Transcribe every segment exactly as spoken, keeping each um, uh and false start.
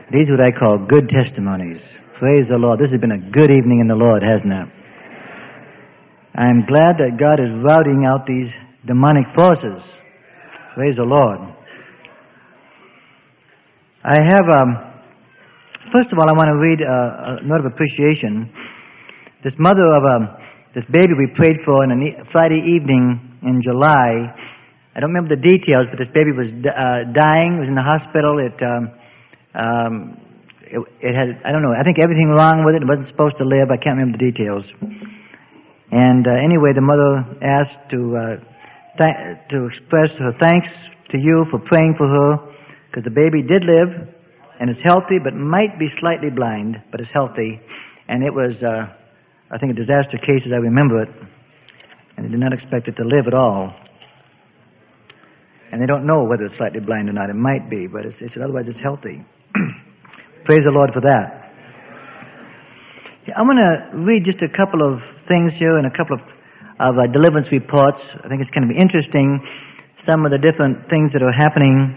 These are what I call good testimonies. Praise the Lord. This has been a good evening in the Lord, hasn't it? I'm glad that God is routing out these demonic forces. Praise the Lord. I have, um, first of all, I want to read a, a note of appreciation. This mother of um, this baby we prayed for on a Friday evening in July, I don't remember the details, but this baby was uh, dying. It was in the hospital. It, um, um, it, it had, I don't know, I think everything wrong with it. It wasn't supposed to live. I can't remember the details. And uh, anyway, the mother asked to uh, th- to express her thanks to you for praying for her, because the baby did live and is healthy, but might be slightly blind, but is healthy. And it was, uh, I think, a disaster case as I remember it. And they did not expect it to live at all. And they don't know whether it's slightly blind or not. It might be, but it's, it's otherwise it's healthy. Praise the Lord for that. I'm going to read just a couple of things here and a couple of, of uh, deliverance reports. I think it's going to be interesting, some of the different things that are happening.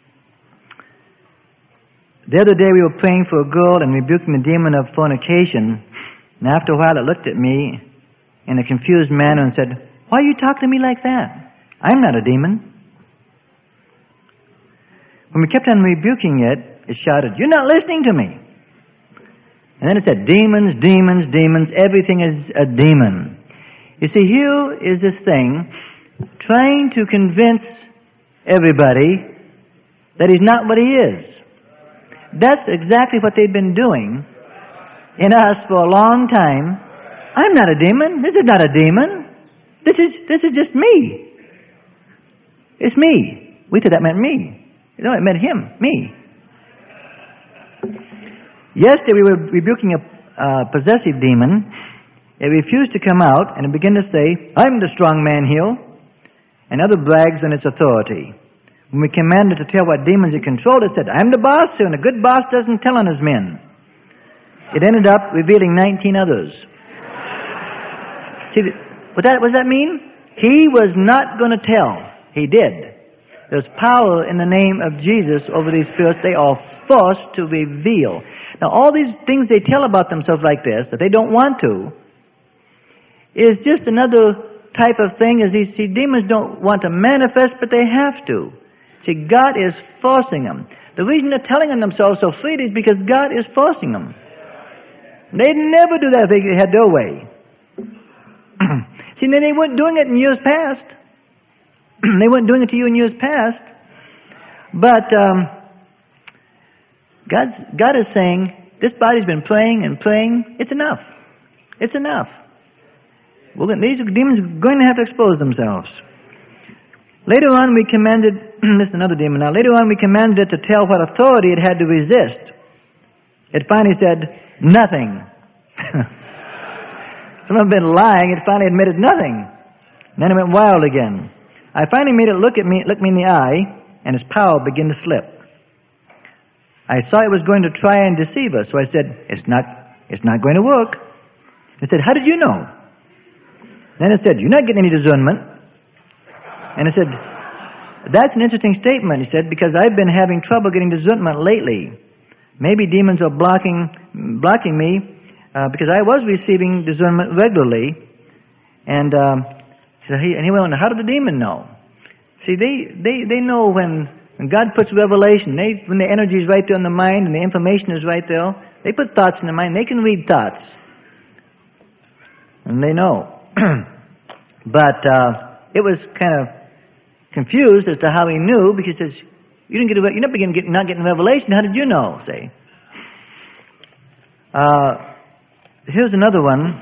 The other day we were praying for a girl and rebuking the demon of fornication. And after a while it looked at me in a confused manner and said, "Why you talk to me like that? I'm not a demon." When we kept on rebuking it, it shouted, "You're not listening to me." And then it said, "Demons, demons, demons, everything is a demon." You see, here is this thing trying to convince everybody that he's not what he is. That's exactly what they've been doing in us for a long time. I'm not a demon. This is not a demon. This is this is just me. It's me. We thought that meant me. No, it meant him, me. Yesterday we were rebuking a uh, possessive demon. It refused to come out, and it began to say, "I'm the strong man here," and other brags on its authority. When we commanded to tell what demons it controlled, it said, "I'm the boss here, and a good boss doesn't tell on his men." It ended up revealing nineteen others. See, what, that, what does that mean? He was not going to tell. He did. There's power in the name of Jesus over these spirits. They are forced to reveal. Now, all these things they tell about themselves like this, that they don't want to, is just another type of thing, as these see, demons don't want to manifest, but they have to. See, God is forcing them. The reason they're telling on themselves so freely is because God is forcing them. They'd never do that if they had their way. See, they weren't doing it in years past. They weren't doing it to you in years past. But um, God's, God is saying, this body's been praying and praying. It's enough. It's enough. Well, these demons are going to have to expose themselves. Later on, we commanded, this is another demon now, later on we commanded it to tell what authority it had to resist. It finally said, "Nothing." Some have been lying. It finally admitted nothing. And then it went wild again. I finally made it look at me, look me in the eye, and its power began to slip. I saw it was going to try and deceive us, so I said, it's not, it's not going to work. It said, "How did you know?" Then it said, "You're not getting any discernment." And I said, "That's an interesting statement," he said, "because I've been having trouble getting discernment lately. Maybe demons are blocking blocking me uh, because I was receiving discernment regularly." And um, so he, and he went on, "How did the demon know?" See, they, they, they know when, when God puts revelation, they, when the energy is right there in the mind and the information is right there, they put thoughts in the mind. They can read thoughts. And they know. But uh, it was kind of confused as to how he knew, because he says, "You didn't get a, you're not begin get, not getting revelation. How did you know?" Say. Uh, here's another one.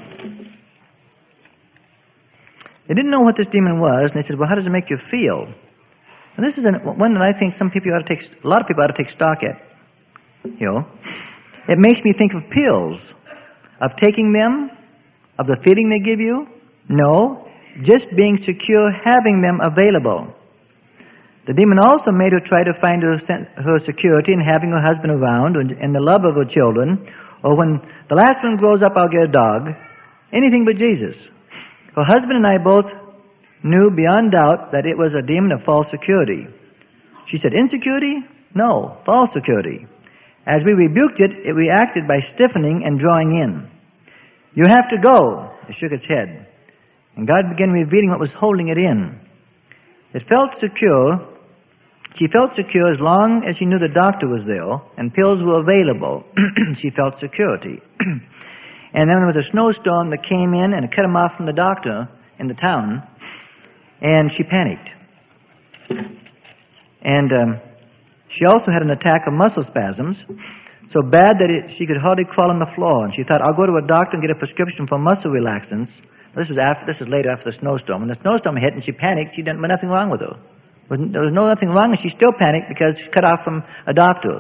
They didn't know what this demon was, and they said, "Well, how does it make you feel?" And this is an, one that I think some people ought to take, a lot of people ought to take stock at. You know, it makes me think of pills, of taking them, of the feeling they give you. No, just being secure, having them available. The demon also made her try to find her, her security in having her husband around and the love of her children. Or when the last one grows up, I'll get a dog. Anything but Jesus. Her husband and I both knew beyond doubt that it was a demon of false security. She said, "Insecurity? No, false security." As we rebuked it, it reacted by stiffening and drawing in. You have to go. It shook its head. And God began revealing what was holding it in. It felt secure. She felt secure as long as she knew the doctor was there and pills were available. She felt security. And then there was a snowstorm that came in and it cut him off from the doctor in the town. And she panicked. And um, she also had an attack of muscle spasms, so bad that it, she could hardly crawl on the floor. And she thought, I'll go to a doctor and get a prescription for muscle relaxants. This was after. This is later after the snowstorm. When the snowstorm hit and she panicked, she didn't. There was nothing wrong with her. There was no nothing wrong, and she still panicked because she cut off from a doctor.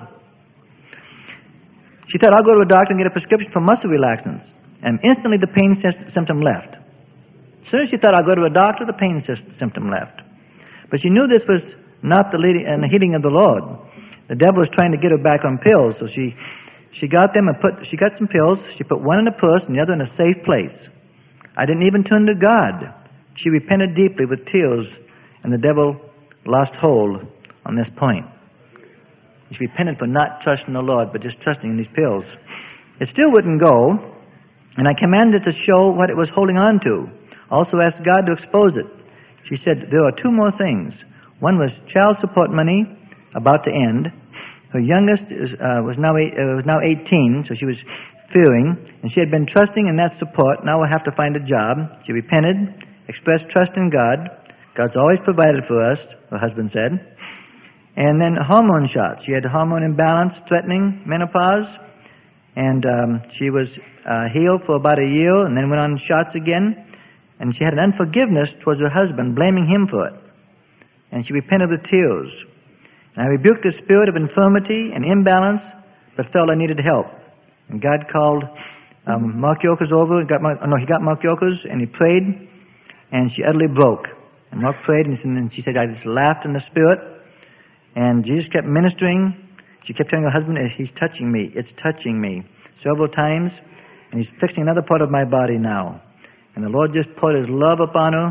She thought, I'll go to a doctor and get a prescription for muscle relaxants. And instantly the pain symptom left. As soon as she thought, I'll go to a doctor, the pain symptom left. But she knew this was not the leading and the healing of the Lord. The devil was trying to get her back on pills, so she she got them and put she got some pills. She put one in a purse and the other in a safe place. I didn't even turn to God. She repented deeply with tears, and the devil lost hold on this point. She repented for not trusting the Lord, but just trusting in these pills. It still wouldn't go, and I commanded it to show what it was holding on to. Also asked God to expose it. She said there are two more things. One was child support money, about to end. Her youngest is, uh, was now eight, uh, was now eighteen, so she was fearing, and she had been trusting in that support. Now we'll have to find a job. She repented, expressed trust in God. God's always provided for us, her husband said. And then hormone shots. She had hormone imbalance, threatening menopause, and um, she was uh, healed for about a year, and then went on shots again. And she had an unforgiveness towards her husband, blaming him for it. And she repented with tears. And I rebuked the spirit of infirmity and imbalance, but felt I needed help. And God called um, Mark Yokers over. Got Mark, no, he got Mark Yokers, and he prayed, and she utterly broke. And Mark prayed, and she said, I just laughed in the spirit. And Jesus kept ministering. She kept telling her husband, he's touching me. It's touching me. Several times. And he's fixing another part of my body now. And the Lord just poured his love upon her.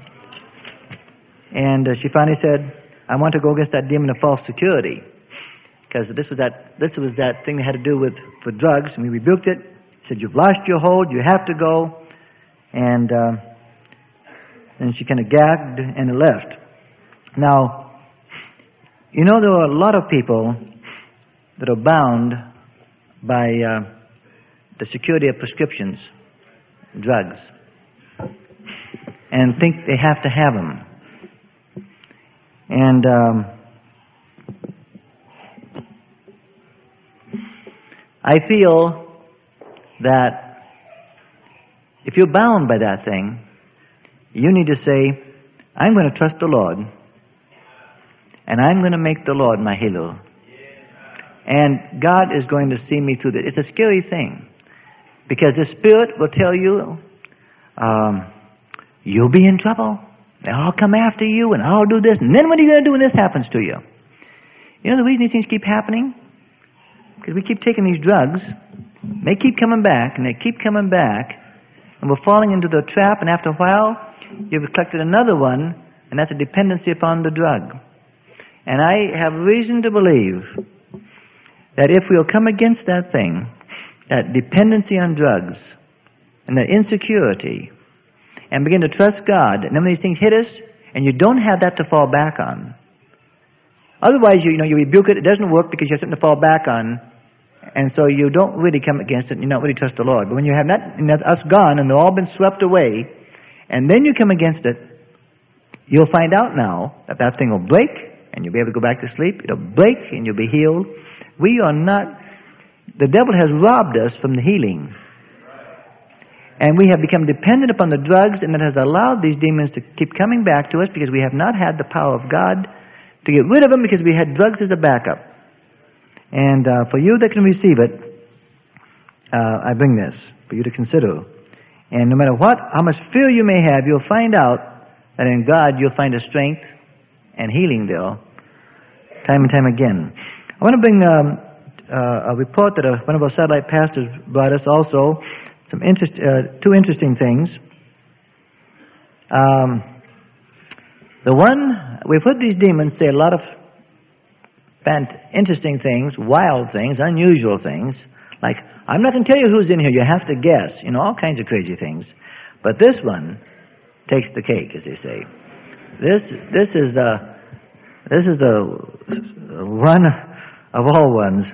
And uh, she finally said, I want to go against that demon of false security. Because this was that this was that thing that had to do with, with drugs. And we rebuked it. Said, you've lost your hold. You have to go. And, uh, and she kind of gagged and left. Now, you know, there are a lot of people that are bound by uh, the security of prescriptions, drugs, and think they have to have them. And um, I feel that if you're bound by that thing, you need to say, I'm going to trust the Lord, and I'm going to make the Lord my healer. And God is going to see me through this. It's a scary thing, because the Spirit will tell you, um, you'll be in trouble. I'll come after you, and I'll do this. And then what are you going to do when this happens to you? You know the reason these things keep happening? Because we keep taking these drugs. They keep coming back, and they keep coming back. And we're falling into the trap, and after a while, you've collected another one, and that's a dependency upon the drug. And I have reason to believe that if we'll come against that thing, that dependency on drugs, and that insecurity, and begin to trust God, and then when these things hit us, and you don't have that to fall back on. Otherwise, you, you know, you rebuke it, it doesn't work because you have something to fall back on, and so you don't really come against it, and you don't really trust the Lord. But when you have that, and that's us gone, and they've all been swept away, and then you come against it, you'll find out now that that thing will break, and you'll be able to go back to sleep. It'll break, and you'll be healed. We are not, the devil has robbed us from the healing. And we have become dependent upon the drugs, and it has allowed these demons to keep coming back to us because we have not had the power of God to get rid of them, because we had drugs as a backup. And uh, for you that can receive it, uh, I bring this for you to consider. And no matter what, how much fear you may have, you'll find out that in God you'll find a strength and healing there, time and time again. I want to bring um, uh, a report that a, one of our satellite pastors brought us also. Some interest, uh, two interesting things. Um, the one, we've heard these demons say a lot of fant- interesting things, wild things, unusual things. Like, I'm not going to tell you who's in here. You have to guess. You know, all kinds of crazy things. But this one takes the cake, as they say. This this is the this is the one of all ones.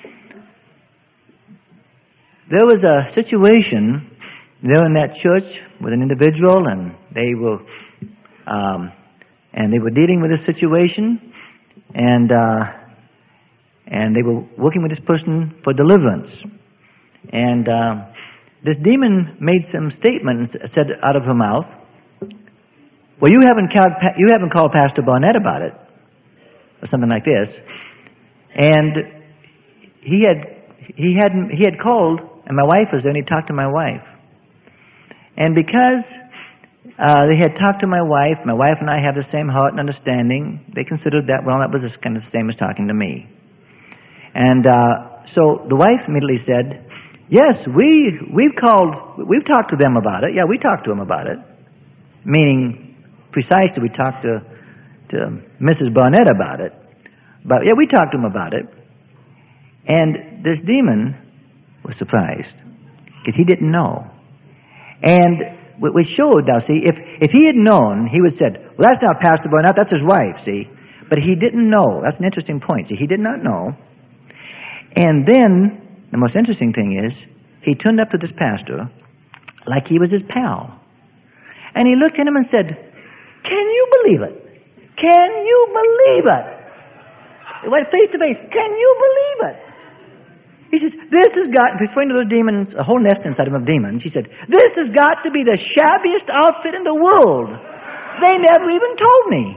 There was a situation there in that church with an individual, and they were um, and they were dealing with this situation, and uh, and they were working with this person for deliverance, and uh, this demon made some statements said out of her mouth. Well, you haven't called you haven't called Pastor Barnett about it, or something like this, and he had he had he had called. And my wife was there, and he talked to my wife. And because uh, they had talked to my wife, my wife and I have the same heart and understanding, they considered that, well, that was just kind of the same as talking to me. And uh, so the wife immediately said, yes, we, we've called, we've talked to them about it. Yeah, we talked to them about it. Meaning, precisely, we talked to, to Missus Barnett about it. But yeah, we talked to them about it. And this demon was surprised because he didn't know. And we showed, now see, if, if he had known, he would have said, well, that's not Pastor Barnett, that's his wife, see. But he didn't know. That's an interesting point. See, he did not know. And then, the most interesting thing is, he turned up to this pastor like he was his pal. And he looked at him and said, can you believe it? Can you believe it? It went face to face. Can you believe it? He says, this has got, between those demons, a whole nest inside him of demons, he said, this has got to be the shabbiest outfit in the world. They never even told me.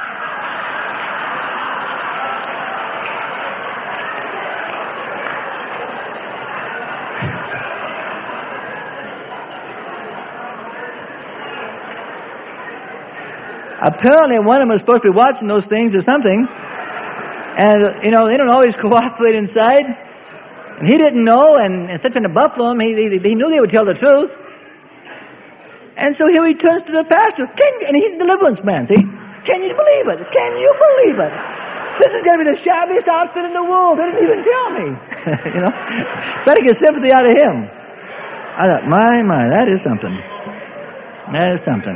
Apparently one of them was supposed to be watching those things or something. And, you know, they don't always cooperate inside. And he didn't know, and instead of trying to buffalo him, he, he, he knew they would tell the truth. And so here he turns to the pastor, Can, and he's a deliverance man, see? Can you believe it? Can you believe it? This is going to be the shabbiest outfit in the world. They didn't even tell me. You know? Better get sympathy out of him. I thought, my, my, that is something. That is something.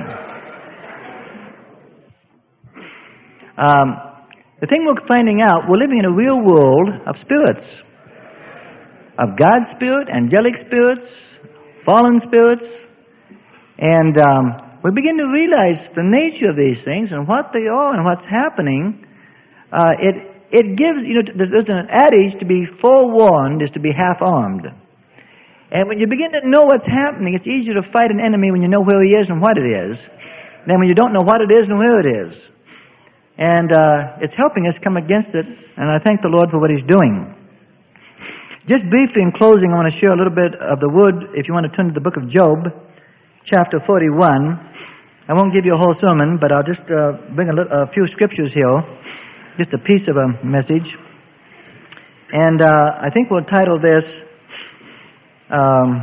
Um, the thing we're finding out, we're living in a real world of spirits. Of God's spirit, angelic spirits, fallen spirits. And um, we begin to realize the nature of these things and what they are and what's happening. Uh, it it gives, you know, there's an adage, to be forewarned is to be half-armed. And when you begin to know what's happening, it's easier to fight an enemy when you know where he is and what it is, than when you don't know what it is and where it is. And uh, it's helping us come against it, and I thank the Lord for what he's doing. Just briefly in closing, I want to share a little bit of the word, if you want to turn to the book of Job, chapter forty-one. I won't give you a whole sermon, but I'll just uh, bring a, little, a few scriptures here, just a piece of a message. And uh, I think we'll title this, um,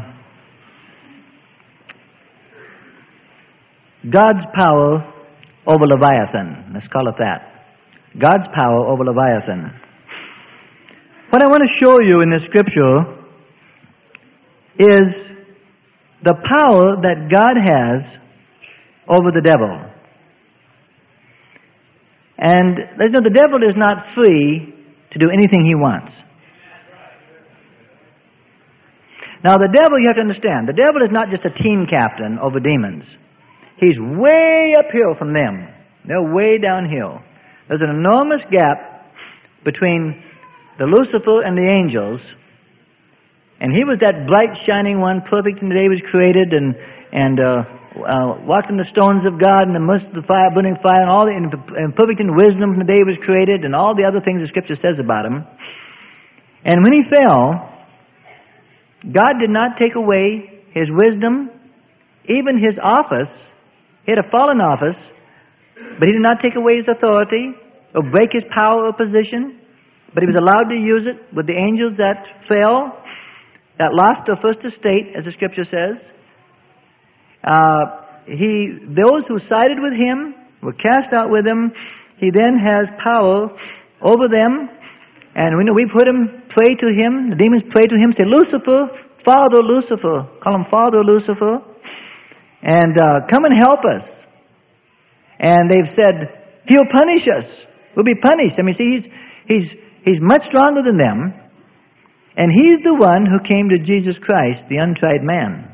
God's Power over Leviathan. Let's call it that. God's Power over Leviathan. What I want to show you in this scripture is the power that God has over the devil. And you know, the devil is not free to do anything he wants. Now the devil, you have to understand, the devil is not just a team captain over demons. He's way uphill from them. They're way downhill. There's an enormous gap between the Lucifer and the angels, and he was that bright shining one, perfect in the day he was created, and and uh, uh, walked in the stones of God, and the midst of the fire, burning fire, and all the, and, and perfect in wisdom from the day he was created, and all the other things the Scripture says about him. And when he fell, God did not take away his wisdom, even his office. He had a fallen office, but he did not take away his authority or break his power or position. But he was allowed to use it with the angels that fell, that lost their first estate, as the Scripture says. Uh, he, those who sided with him were cast out with him. He then has power over them, And we know we put him, pray to him, the demons pray to him, say, Lucifer, Father Lucifer, call him Father Lucifer, and uh, come and help us. And they've said, he'll punish us. We'll be punished. I mean, see, he's, he's, he's much stronger than them, and he's the one who came to Jesus Christ, the untried man,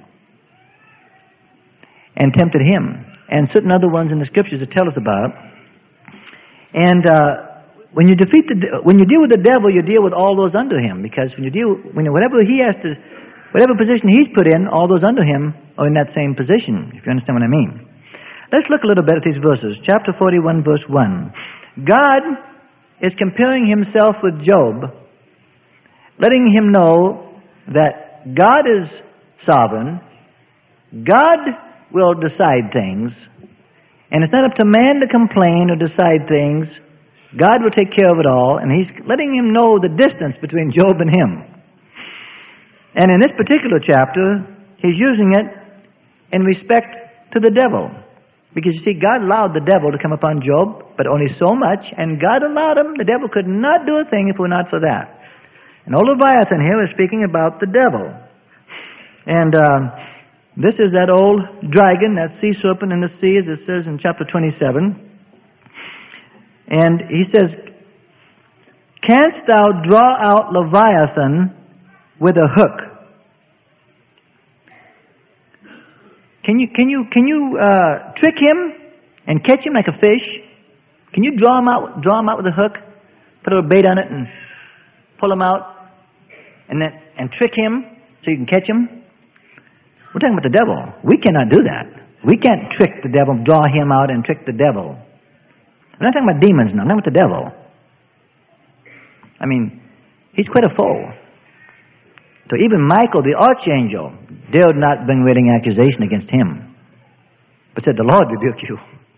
and tempted him, and certain other ones in the Scriptures that tell us about. And uh, when you defeat the, when you deal with the devil, you deal with all those under him, because when you deal, when whatever he has to, whatever position he's put in, all those under him are in that same position. If you understand what I mean. Let's look a little bit at these verses. Chapter forty-one, verse one. God is comparing himself with Job, letting him know that God is sovereign. God will decide things, and it's not up to man to complain or decide things. God will take care of it all, and he's letting him know the distance between Job and him. And in this particular chapter, he's using it in respect to the devil. Because you see, God allowed the devil to come upon Job, but only so much, and God allowed him. The devil could not do a thing if it were not for that. And old Leviathan here is speaking about the devil. And uh, this is that old dragon, that sea serpent in the sea, as it says in chapter twenty-seven. And he says, canst thou draw out Leviathan with a hook? Can you can you can you uh, trick him and catch him like a fish? Can you draw him out draw him out with a hook, put a bait on it, and pull him out, and then and trick him so you can catch him? We're talking about the devil. We cannot do that. We can't trick the devil, draw him out, and trick the devil. I'm not talking about demons now. I'm talking about the devil. I mean, he's quite a foe. So even Michael, the archangel, dared not bring wailing accusation against him, but said, the Lord rebuke you.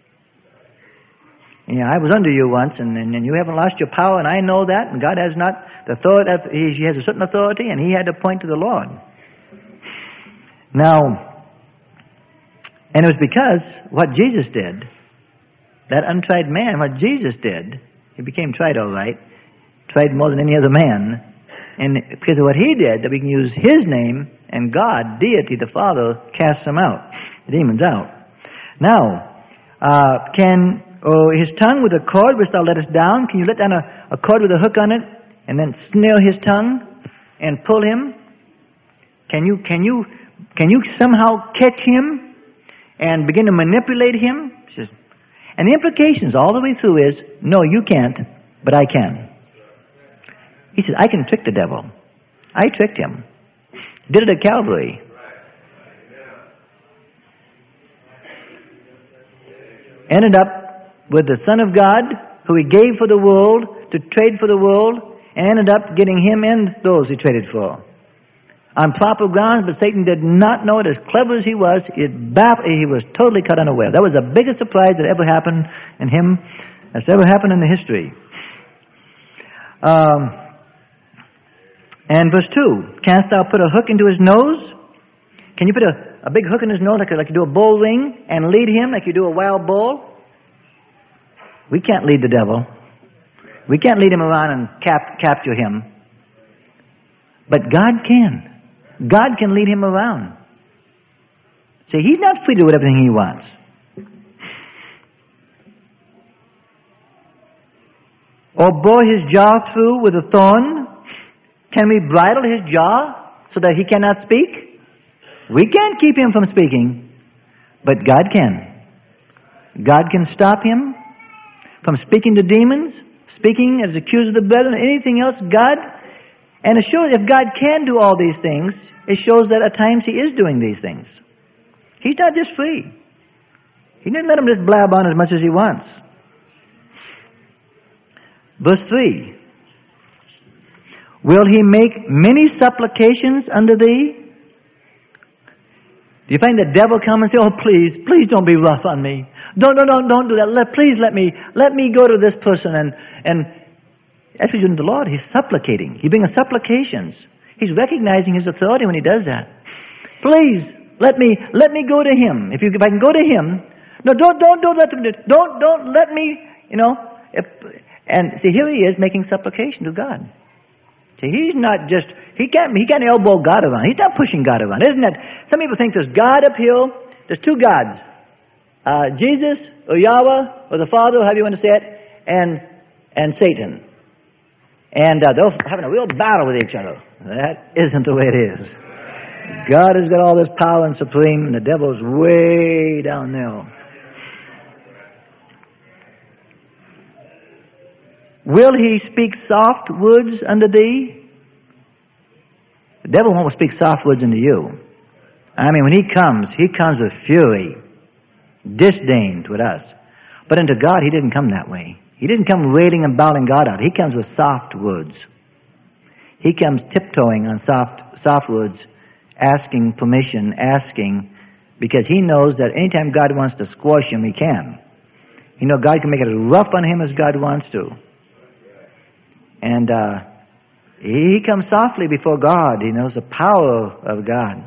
Yeah, I was under you once, and, and, and you haven't lost your power, and I know that, and God has not the authority. He, he has a certain authority, and he had to point to the Lord. Now, and it was because what Jesus did, that untried man, what Jesus did, he became tried all right, tried more than any other man, and because of what he did, that we can use his name, and God, deity, the Father, casts them out, the demons out. Now, uh, can oh, his tongue with a cord which thou lettest down, can you let down a, a cord with a hook on it, and then snare his tongue and pull him? Can you can you can you somehow catch him and begin to manipulate him? And the implications all the way through is, no, you can't, but I can. He says, I can trick the devil. I tricked him. Did it at Calvary. Ended up with the Son of God, who he gave for the world, to trade for the world, and ended up getting him and those he traded for. On proper grounds, but Satan did not know it. As clever as he was, it baff- he was totally caught unaware. That was the biggest surprise that ever happened in him, that's ever happened in the history. Um... And verse two, canst thou put a hook into his nose? Can you put a, a big hook in his nose like, like you do a bull ring and lead him like you do a wild bull? We can't lead the devil. We can't lead him around and cap, capture him. But God can. God can lead him around. See, he's not free to do everything he wants. Or bore his jaw through with a thorn. Can we bridle his jaw so that he cannot speak? We can't keep him from speaking, but God can. God can stop him from speaking to demons, speaking as accuser of the brethren, anything else. God, and it shows if God can do all these things, it shows that at times he is doing these things. He's not just free. He didn't let him just blab on as much as he wants. Verse three. Will he make many supplications unto thee? Do you find the devil come and say, oh, please, please don't be rough on me. Don't, don't, don't, don't do that. Let, please let me, let me go to this person. And, and as he's doing the Lord, he's supplicating. He's bringing supplications. He's recognizing his authority when he does that. Please, let me, let me go to him. If you, if I can go to him, no, don't, don't, don't let them do it. Don't, don't let me, you know, if, And see, here he is making supplication to God. See, he's not just, he can't, he can't elbow God around. He's not pushing God around. Isn't that, some people think there's God up here, there's two gods. Uh, Jesus, or Yahweh, or the Father, however you want to say it, and, and Satan. And uh, they're having a real battle with each other. That isn't the way it is. God has got all this power and supreme, and the devil's way down there. Will he speak soft words unto thee? The devil won't speak soft words unto you. I mean, when he comes, he comes with fury, disdain toward us. But unto God, he didn't come that way. He didn't come wailing and bowing God out. He comes with soft words. He comes tiptoeing on soft, soft words, asking permission, asking, because he knows that anytime God wants to squash him, he can. You know, God can make it as rough on him as God wants to. And uh, he comes softly before God. He knows the power of God.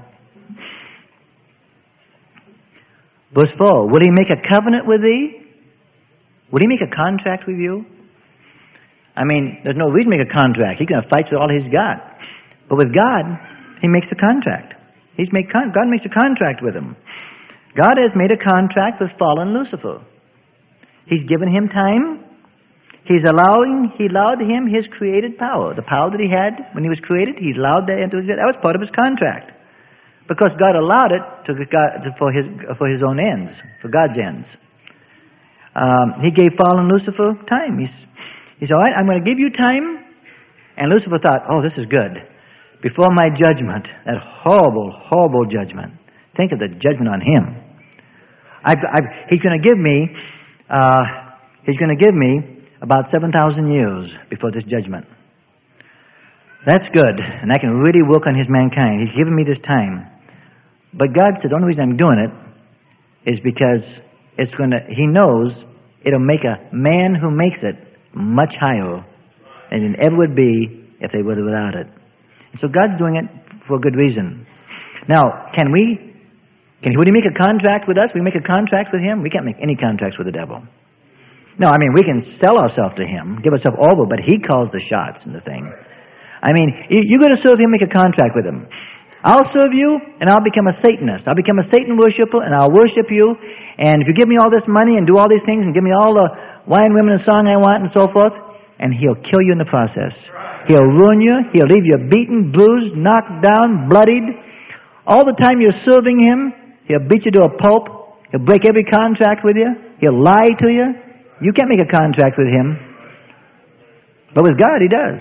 Verse four, will he make a covenant with thee? Will he make a contract with you? I mean, there's no reason to make a contract. He's going to fight with all he's got. But with God, he makes a contract. He's made con- God makes a contract with him. God has made a contract with fallen Lucifer. He's given him time. He's allowing, he allowed him his created power. The power that he had when he was created, he allowed that into his, that was part of his contract. Because God allowed it to, for his for his own ends, for God's ends. Um, he gave fallen Lucifer time. He's, he said, all right, I'm going to give you time. And Lucifer thought, oh, this is good. Before my judgment, that horrible, horrible judgment. Think of the judgment on him. I've, I've, he's going to give me, uh, he's going to give me about seven thousand years before this judgment. That's good, and I can really work on his mankind. He's given me this time. But God said the only reason I'm doing it is because it's going to, he knows it'll make a man who makes it much higher than it ever would be if they were without it. And so God's doing it for a good reason. Now, can we, can he, would he make a contract with us? We make a contract with him? We can't make any contracts with the devil. No, I mean, we can sell ourselves to him, give ourselves over, but he calls the shots in the thing. I mean, you, you're going to serve him, make a contract with him. I'll serve you, and I'll become a Satanist. I'll become a Satan worshiper, and I'll worship you. And if you give me all this money and do all these things and give me all the wine, women, and song I want and so forth, and he'll kill you in the process. He'll ruin you. He'll leave you beaten, bruised, knocked down, bloodied. All the time you're serving him, he'll beat you to a pulp. He'll break every contract with you. He'll lie to you. You can't make a contract with him. But with God, he does.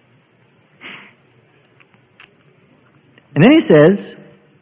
And then he says,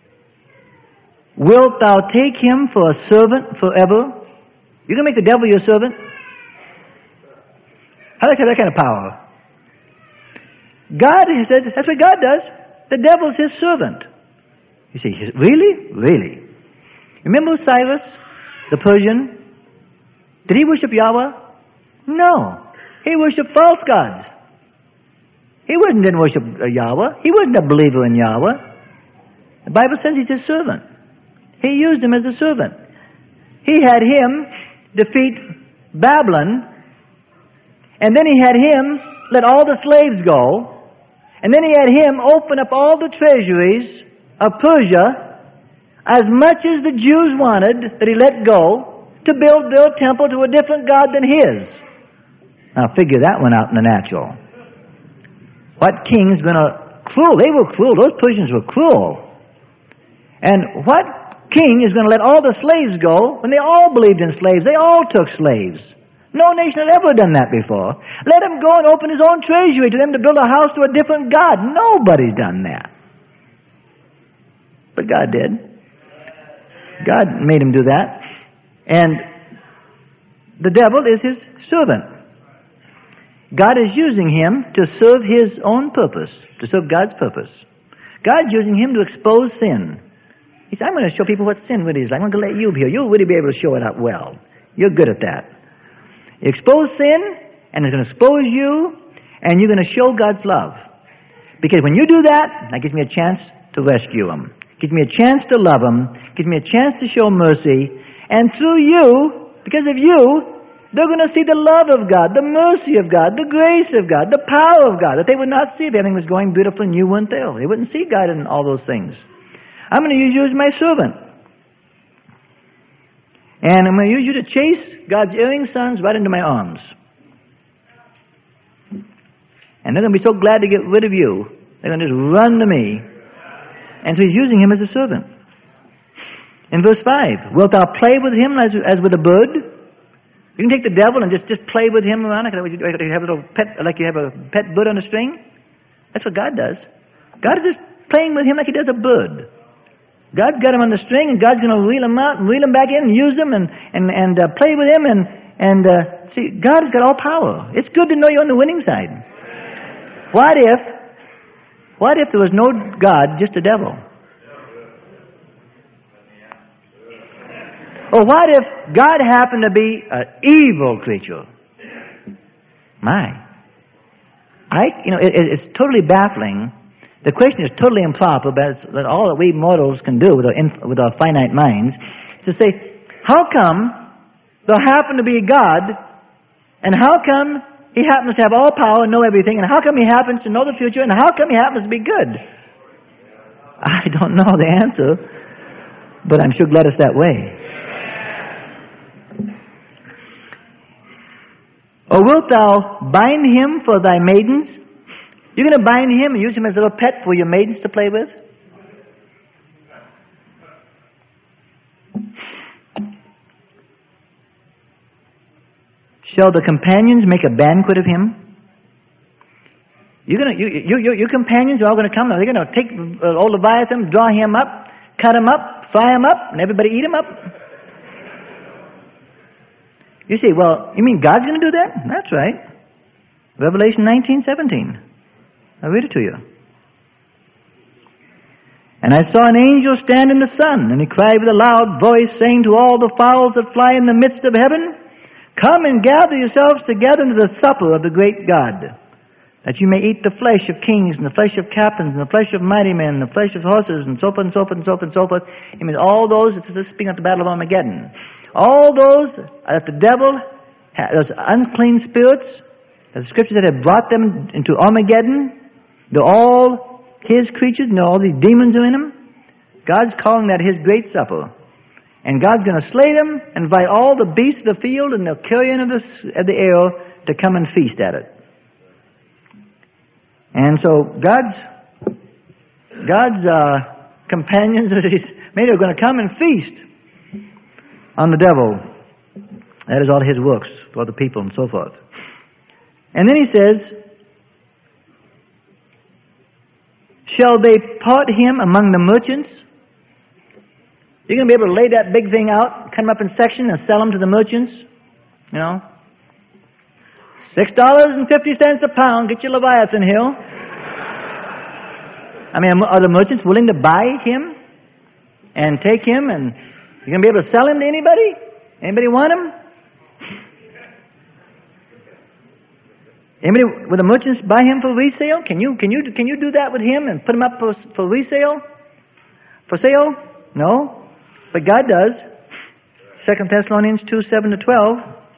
wilt thou take him for a servant forever? You going to make the devil your servant? How does that have that kind of power? God, he said, that's what God does. The devil's his servant. You see, really? Really? Remember Cyrus, the Persian? Did he worship Yahweh? No. He worshiped false gods. He wasn't didn't worship Yahweh. He wasn't a believer in Yahweh. The Bible says he's his servant. He used him as a servant. He had him defeat Babylon, and then he had him let all the slaves go, and then he had him open up all the treasuries of Persia, as much as the Jews wanted that he let go, to build their temple to a different God than his. Now figure that one out in the natural. What king's going to... Cruel. They were cruel. Those Persians were cruel. And what king is going to let all the slaves go when they all believed in slaves? They all took slaves. No nation had ever done that before. Let him go and open his own treasury to them to build a house to a different God. Nobody's done that. But God did. God made him do that. And the devil is his servant. God is using him to serve his own purpose, to serve God's purpose. God's using him to expose sin. He said, I'm going to show people what sin really is. I'm going to let you be here. You'll really be able to show it out well. You're good at that. You expose sin, and it's going to expose you, and you're going to show God's love. Because when you do that, that gives me a chance to rescue him. Gives me a chance to love him. Gives me a chance to show mercy. And through you, because of you, They're going to see the love of God, the mercy of God, the grace of God, the power of God that they would not see if everything was going beautiful and you weren't there. They wouldn't see God in all those things. I'm going to use you as my servant. And I'm going to use you to chase God's erring sons right into my arms. And they're going to be so glad to get rid of you. They're going to just run to me. And so he's using him as a servant. In verse five, wilt thou play with him as, as with a bird? You can take the devil and just, just play with him around like you have a little pet, like you have a pet bird on a string. That's what God does. God is just playing with him like he does a bird. God's got him on the string, and God's going to reel him out and reel him back in and use him and and and uh, play with him and and uh, see. God has got all power. It's good to know you're on the winning side. What if, what if there was no God, just a devil? Or what if God happened to be an evil creature? My. I, you know, it, it's totally baffling. The question is totally improper, but it's, that all that we mortals can do with our, inf- with our finite minds is to say, how come there happened to be a God, and how come he happens to have all power and know everything, and how come he happens to know the future, and how come he happens to be good? I don't know the answer, but I'm sure glad it's that way. Or wilt thou bind him for thy maidens? You're going to bind him and use him as a little pet for your maidens to play with? Shall the companions make a banquet of him? You're going to, you, you, you, your companions are all going to come. They're going to take uh, old Leviathan, draw him up, cut him up, fry him up, and everybody eat him up. You say, well, you mean God's going to do that? That's right. Revelation nineteen seventeen. I'll read it to you. And I saw an angel stand in the sun, and he cried with a loud voice, saying to all the fowls that fly in the midst of heaven, come and gather yourselves together to the supper of the great God, that you may eat the flesh of kings, and the flesh of captains, and the flesh of mighty men, and the flesh of horses, and so forth, and so forth, and so forth, and so forth. It means all those, this is speaking of the battle of Armageddon. All those that the devil, those unclean spirits, the scriptures that have brought them into Armageddon, they're all his creatures, and all these demons are in them. God's calling that his great supper. And God's going to slay them, and invite all the beasts of the field and the carrion of the, of the air to come and feast at it. And so God's, God's uh, companions that he's made are going to come and feast on the devil. That is all his works for the people and so forth. And then he says, shall they part him among the merchants? You're going to be able to lay that big thing out, cut them up in sections and sell them to the merchants. You know, six dollars and fifty cents a pound, get your Leviathan here. I mean, are the merchants willing to buy him and take him, and you're going to be able to sell him to anybody? Anybody want him? Anybody, will the merchants buy him for resale? Can you can you can you do that with him and put him up for for resale? For sale? No, but God does. Second Thessalonians two seven to twelve.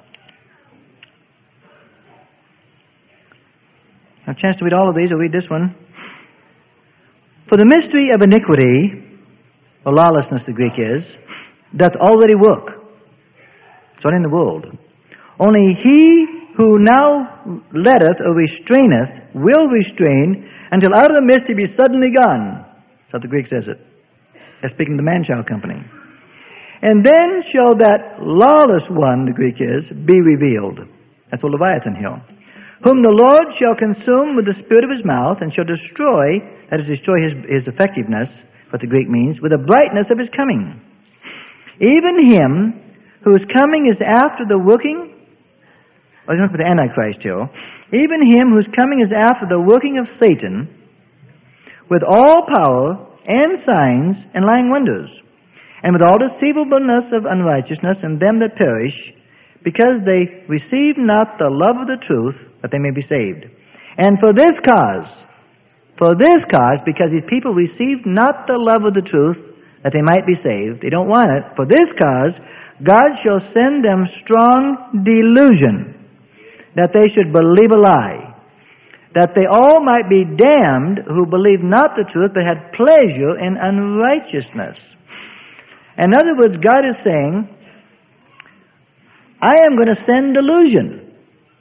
I have a chance to read all of these. I'll read this one. For the mystery of iniquity, or lawlessness, the Greek is, doth already work. It's not in the world. Only he who now letteth or restraineth will restrain until out of the midst he be suddenly gone. That's how the Greek says it. That's speaking of the man-child company. And then shall that lawless one, the Greek is, be revealed. That's what Leviathan here. Whom the Lord shall consume with the spirit of his mouth, and shall destroy, that is, destroy his, his effectiveness, what the Greek means, with the brightness of his coming. Even him whose coming is after the working, or look for the Antichrist here, even him whose coming is after the working of Satan, with all power and signs and lying wonders, and with all deceivableness of unrighteousness in them that perish, because they receive not the love of the truth, that they may be saved. And for this cause, for this cause, because these people received not the love of the truth, that they might be saved. They don't want it. For this cause, God shall send them strong delusion, that they should believe a lie, that they all might be damned who believed not the truth, but had pleasure in unrighteousness. In other words, God is saying, I am going to send delusion.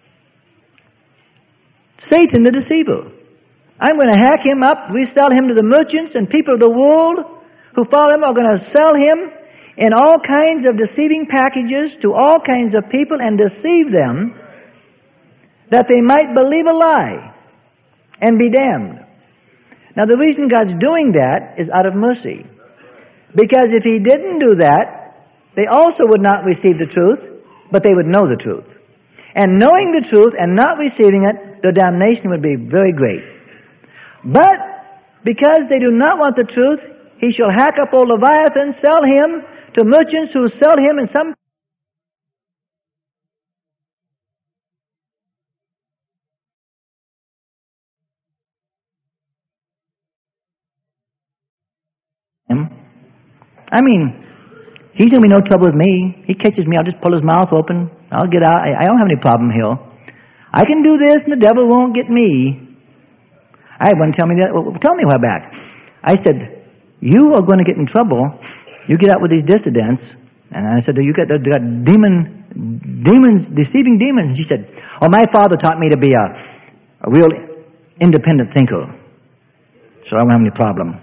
Satan the deceiver. I'm going to hack him up, resell him to the merchants, and people of the world who follow him are going to sell him in all kinds of deceiving packages to all kinds of people and deceive them that they might believe a lie and be damned. Now the reason God's doing that is out of mercy. Because if He didn't do that, they also would not receive the truth, but they would know the truth. And knowing the truth and not receiving it, the damnation would be very great. But because they do not want the truth, He shall hack up old Leviathan, sell him to merchants who sell him in some I mean, he's going to be no trouble with me. He catches me, I'll just pull his mouth open. I'll get out. I, I don't have any problem here. I can do this and the devil won't get me. I had one tell me that. Well, tell me a while back. I said, you are going to get in trouble. You get out with these dissidents. And I said, you got, got demon, demons, deceiving demons. And she said, oh, my father taught me to be a, a real independent thinker. So I don't have any problem.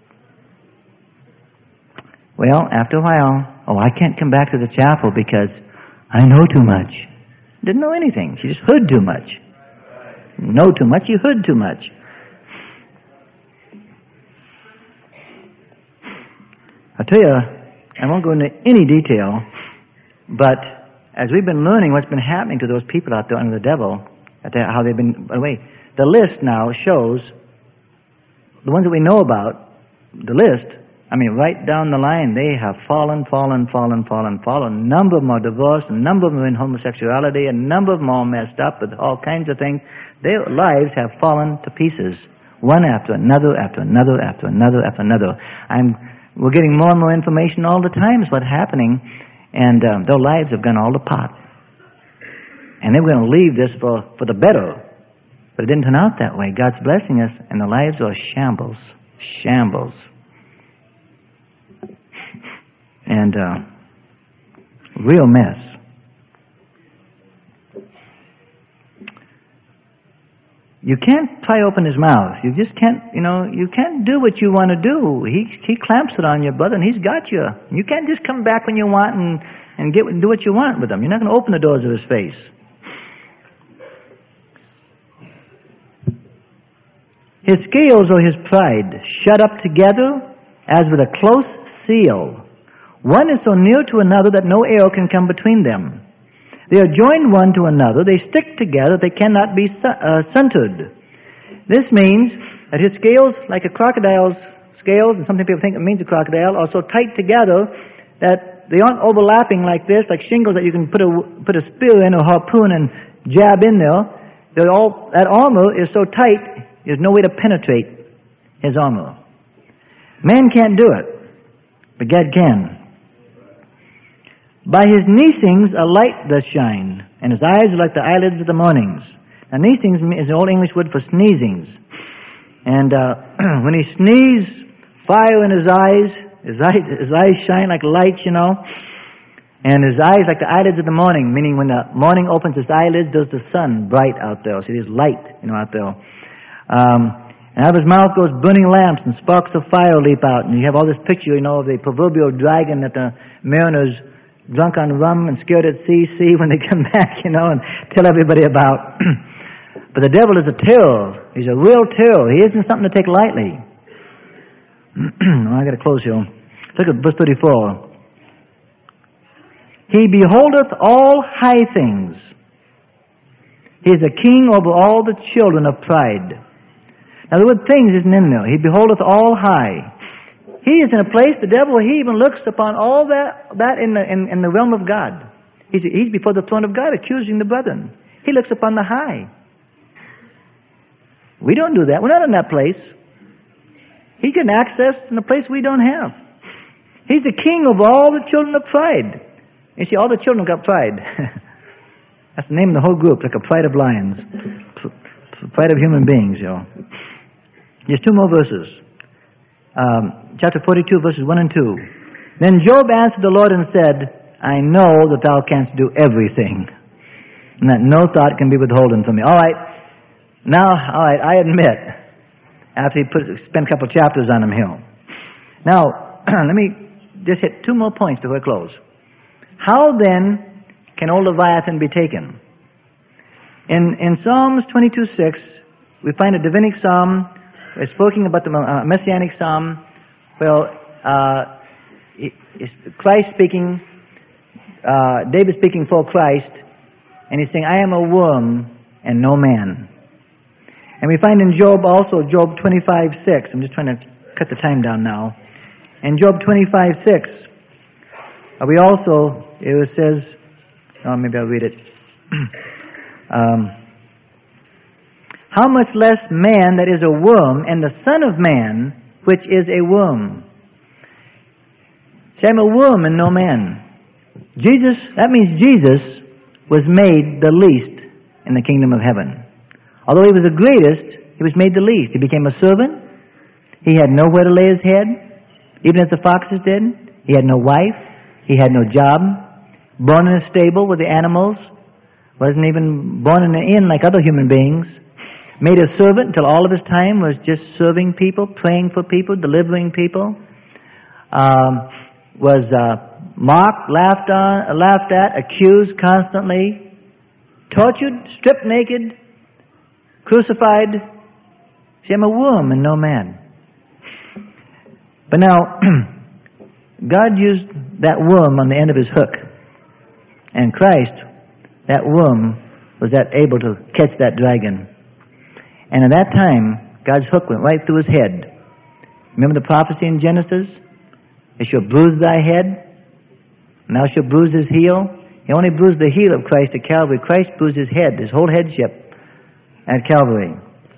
Well, after a while, oh, I can't come back to the chapel because I know too much. Didn't know anything. She just heard too much. Know too much, you heard too much. I'll tell you, I won't go into any detail, but as we've been learning what's been happening to those people out there under the devil, how they've been, by the way, the list now shows, the ones that we know about, the list, I mean, right down the line, they have fallen, fallen, fallen, fallen, fallen. A number of them are divorced, a number of them are in homosexuality, a number of them are all messed up with all kinds of things. Their lives have fallen to pieces, one after another, after another, after another, after another. I'm, we're getting more and more information all the time is what's happening, and um, their lives have gone all to pot. And they were going to leave this for, for the better, but it didn't turn out that way. God's blessing us, and their lives are shambles, shambles. And uh, real mess. You can't pry open his mouth. You just can't, you know, you can't do what you want to do. He he clamps it on you, brother, and he's got you. You can't just come back when you want and, and get do what you want with him. You're not going to open the doors of his face. His scales are his pride, shut up together as with a close seal. One is so near to another that no air can come between them. They are joined one to another. They stick together. They cannot be uh, sundered. This means that his scales, like a crocodile's scales, and some people think it means a crocodile, are so tight together that they aren't overlapping like this, like shingles that you can put a put a spear in or harpoon and jab in there. They're all, that armor is so tight, there's no way to penetrate his armor. Man can't do it, but God can. By his neesings a light does shine, and his eyes are like the eyelids of the mornings. Now, neesings is the Old English word for sneezings. And uh, when he sneezes, fire in his eyes, his eyes, his eyes shine like lights, you know. And his eyes like the eyelids of the morning, meaning when the morning opens his eyelids, there's the sun bright out there. So there's light, you know, out there. Um, and out of his mouth goes burning lamps, and sparks of fire leap out. And you have all this picture, you know, of the proverbial dragon that the mariners drunk on rum and scared at sea, see when they come back, you know, and tell everybody about. But the devil is a terror. He's a real terror. He isn't something to take lightly. Well, I got to close here. Look at verse thirty-four. He beholdeth all high things. He is a king over all the children of pride. Now the word things isn't in there. He beholdeth all high. He is in a place, the devil, he even looks upon all that that in the in, in the realm of God. He's, he's before the throne of God accusing the brethren. He looks upon the high. We don't do that. We're not in that place. He can access in a place we don't have. He's the king of all the children of pride. You see, all the children got pride. That's the name of the whole group, like a pride of lions. Pride of human beings, you know. Just two more verses. Um, chapter forty-two, verses one and two. Then Job answered the Lord and said, I know that thou canst do everything, and that no thought can be withholden from me. All right. Now, all right, I admit, after he put, spent a couple chapters on him here. Now, let me just hit two more points before I close. How then can old Leviathan be taken? In, in Psalms twenty-two six, we find a divinic psalm. It's speaking about the uh, messianic psalm. Well, uh, it's Christ speaking, uh, David speaking for Christ, and he's saying, I am a worm and no man. And we find in Job also, Job twenty-five six. I'm just trying to cut the time down now. In Job twenty-five six, uh, we also, it says, oh, maybe I'll read it. um, How much less man that is a worm, and the Son of Man, which is a worm. See, I'm a worm and no man. Jesus, that means Jesus was made the least in the kingdom of heaven. Although he was the greatest, he was made the least. He became a servant. He had nowhere to lay his head, even as the foxes did. He had no wife. He had no job. Born in a stable with the animals. Wasn't even born in an inn like other human beings. Made a servant until all of his time was just serving people, praying for people, delivering people. Um, was uh, mocked, laughed on, laughed at, accused constantly, tortured, stripped naked, crucified. See, I'm a worm and no man. But now, God used that worm on the end of his hook. And Christ, that worm, was that able to catch that dragon. And at that time, God's hook went right through his head. Remember the prophecy in Genesis? It shall bruise thy head, and thou shalt bruise his heel. He only bruised the heel of Christ at Calvary. Christ bruised his head, his whole headship at Calvary.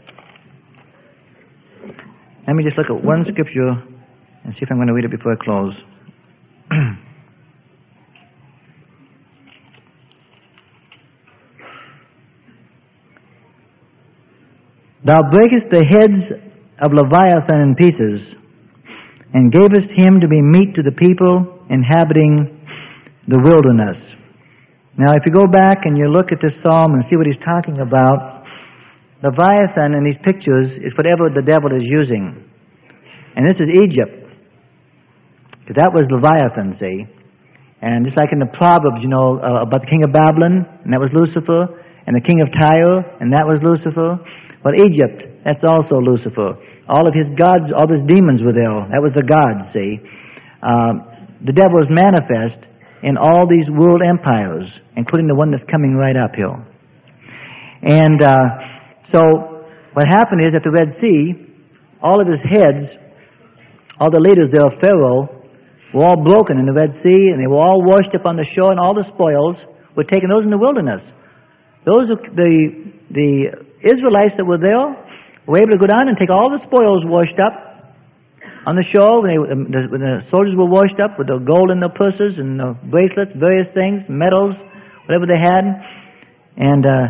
Let me just look at one scripture and see if I'm going to read it before I close. Thou breakest the heads of Leviathan in pieces, and gavest him to be meat to the people inhabiting the wilderness. Now, if you go back and you look at this psalm and see what he's talking about, Leviathan in these pictures is whatever the devil is using. And this is Egypt. Because that was Leviathan, see? And just like in the Proverbs, you know, uh, about the king of Babylon, and that was Lucifer, and the king of Tyre, and that was Lucifer. Well, Egypt, that's also Lucifer. All of his gods, all his demons were there. That was the gods, see? Um, the devil is manifest in all these world empires, including the one that's coming right up here. And uh, so what happened is at the Red Sea, all of his heads, all the leaders there of Pharaoh, were all broken in the Red Sea, and they were all washed up on the shore, and all the spoils were taken. Those in the wilderness. Those are the the Israelites that were there were able to go down and take all the spoils washed up on the shore. When, they, when, the, when the soldiers were washed up with the gold in their purses and the bracelets, various things, medals, whatever they had, and uh,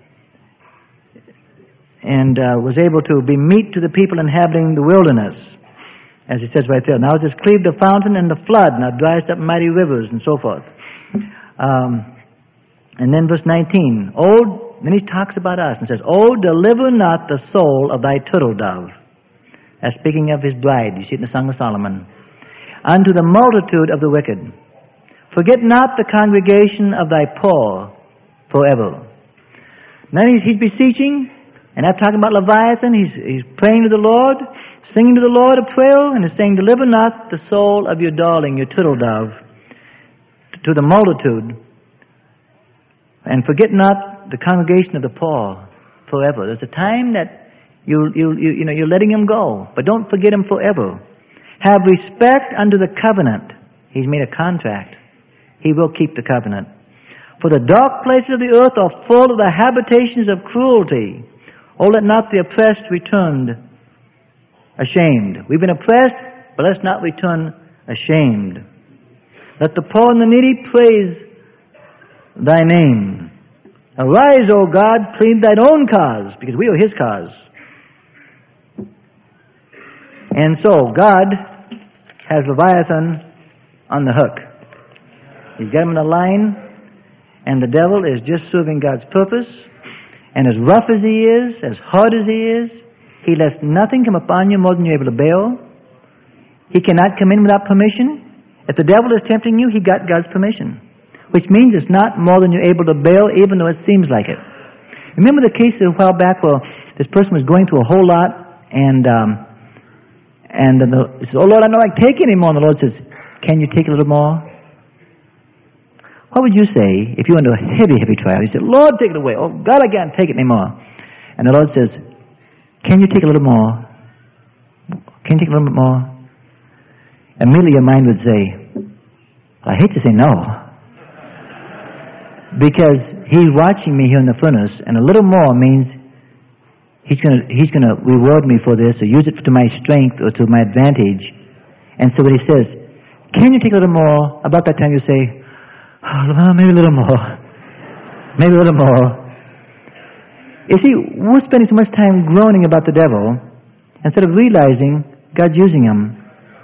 and uh, was able to be meat to the people inhabiting the wilderness, as it says right there. Now it has cleaved the fountain and the flood, now dries up mighty rivers, and so forth. Um, and then verse nineteen, O Then he talks about us and says, Oh, deliver not the soul of thy turtle dove. That's speaking of his bride. You see it in the Song of Solomon. Unto the multitude of the wicked. Forget not the congregation of thy poor forever. Now he's, he's beseeching, and I'm talking about Leviathan. He's, he's praying to the Lord, singing to the Lord a prayer, and he's saying, Deliver not the soul of your darling, your turtle dove, to the multitude. And forget not the congregation of the poor forever. There's a time that you, you, you, you know, you're letting him go, but don't forget him forever. Have respect unto the covenant. He's made a contract. He will keep the covenant. For the dark places of the earth are full of the habitations of cruelty. Oh, let not the oppressed return ashamed. We've been oppressed, but let's not return ashamed. Let the poor and the needy praise thy name. Arise, O God, plead thine own cause, because we are his cause. And so, God has Leviathan on the hook. He's got him in a line, and the devil is just serving God's purpose. And as rough as he is, as hard as he is, he lets nothing come upon you more than you're able to bear. He cannot come in without permission. If the devil is tempting you, he got God's permission, which means it's not more than you're able to bear, even though it seems like it. Remember the case a while back where this person was going through a whole lot, and um, and the, he said, "Oh Lord, I don't like taking any more." And the Lord says, "Can you take a little more?" What would you say if you went into a heavy, heavy trial? You said, "Lord, take it away. Oh God, I can't take it anymore." And the Lord says, "Can you take a little more? Can you take a little bit more?" Immediately your mind would say, "I hate to say no." Because he's watching me here in the furnace, and a little more means he's going to he's going to reward me for this, or use it to my strength or to my advantage. And so when he says, "Can you take a little more?" About that time you say, "Oh, maybe a little more. Maybe a little more." You see, we're spending so much time groaning about the devil instead of realizing God's using him.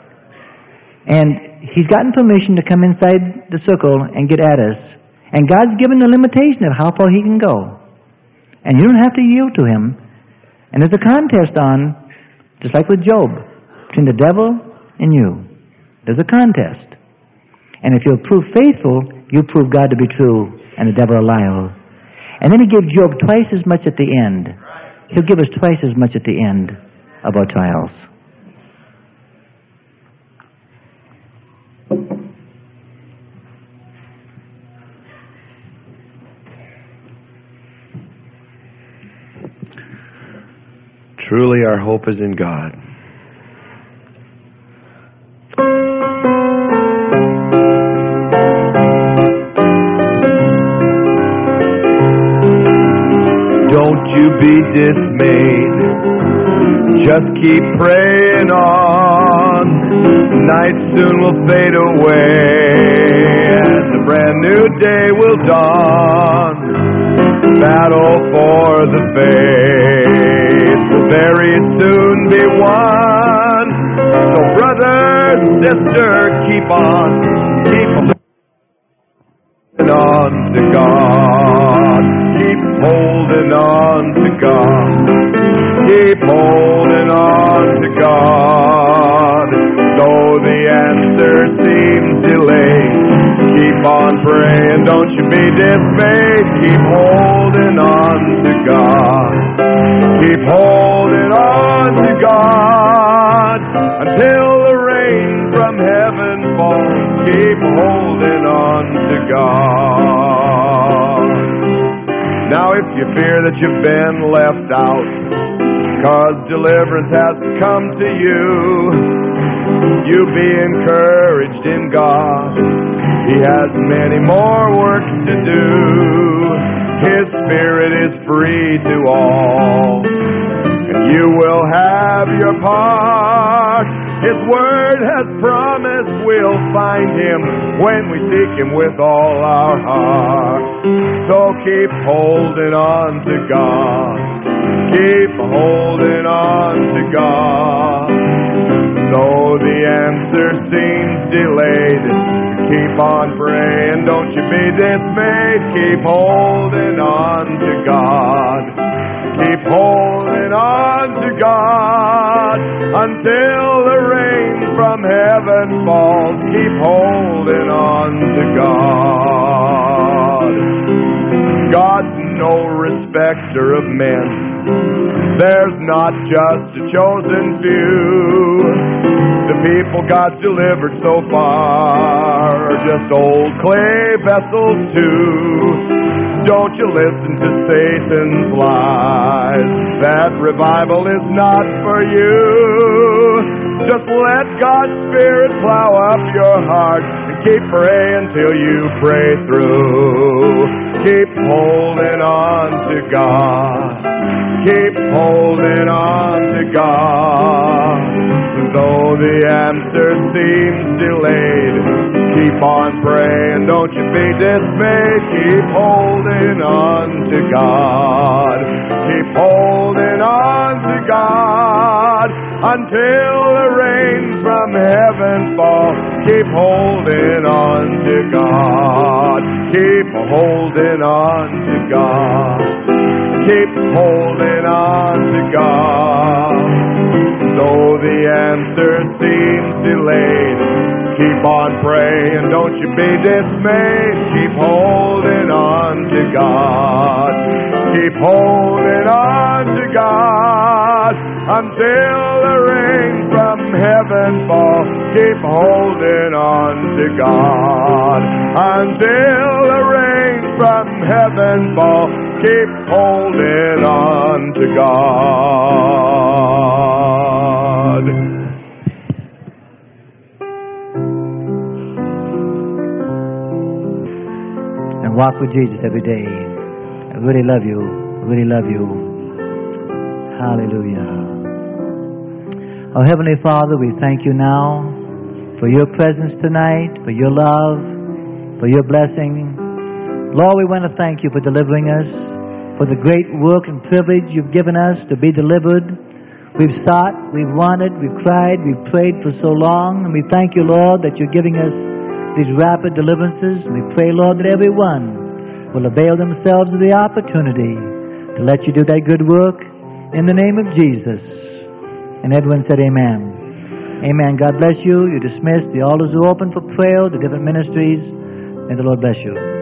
And he's gotten permission to come inside the circle and get at us. And God's given the limitation of how far he can go. And you don't have to yield to him. And there's a contest on, just like with Job, between the devil and you. There's a contest. And if you'll prove faithful, you prove God to be true and the devil a liar. And then he gives Job twice as much at the end. He'll give us twice as much at the end of our trials. Truly our hope is in God. Don't you be dismayed. Just keep praying on. Night soon will fade away, and a brand new day will dawn. Battle for the faith will very soon be won. So brother, sister, keep on, keep holding on to God. Keep holding on to God. Keep holding on to God. Though the answer seems delayed, keep on praying, don't you be dismayed. Keep holding on to God. Keep holding on to God until the rain from heaven falls. Keep holding on to God. Now if you fear that you've been left out, cause deliverance has come to you, you be encouraged in God. He has many more works to do. His Spirit is free to all, and you will have your part. His Word has promised we'll find Him when we seek Him with all our heart. So keep holding on to God. Keep holding on to God. Though the answer seems delayed, keep on praying, don't you be dismayed. Keep holding on to God. Keep holding on to God until the rain from heaven falls. Keep holding on to God. God's no respecter of men. There's not just a chosen few. The people God's delivered so far are just old clay vessels too. Don't you listen to Satan's lies. That revival is not for you. Just let God's Spirit plow up your heart and keep praying till you pray through. Keep holding on to God. Keep holding on to God. Though Though the answer seems delayed, keep on praying, don't you be dismayed. Keep holding on to God. Keep holding on to God until the rain from heaven fall. Keep holding on to God. Keep holding on to God. Keep holding on to God. Though the answer seems delayed, keep on praying, don't you be dismayed. Keep holding on to God. Keep holding on to God until the rain from heaven fall. Keep holding on to God until the rain from heaven fall. Keep holding on to God. And walk with Jesus every day. I really love you. I really love you. Hallelujah. Oh, Heavenly Father, we thank you now for your presence tonight, for your love, for your blessing. Lord, we want to thank you for delivering us, for the great work and privilege you've given us to be delivered. We've sought, we've wanted, we've cried, we've prayed for so long, and we thank you, Lord, that you're giving us these rapid deliverances. We pray, Lord, that everyone will avail themselves of the opportunity to let you do that good work in the name of Jesus. And everyone said amen. Amen. God bless you. You're dismissed. The altars are open for prayer, the different ministries. May the Lord bless you.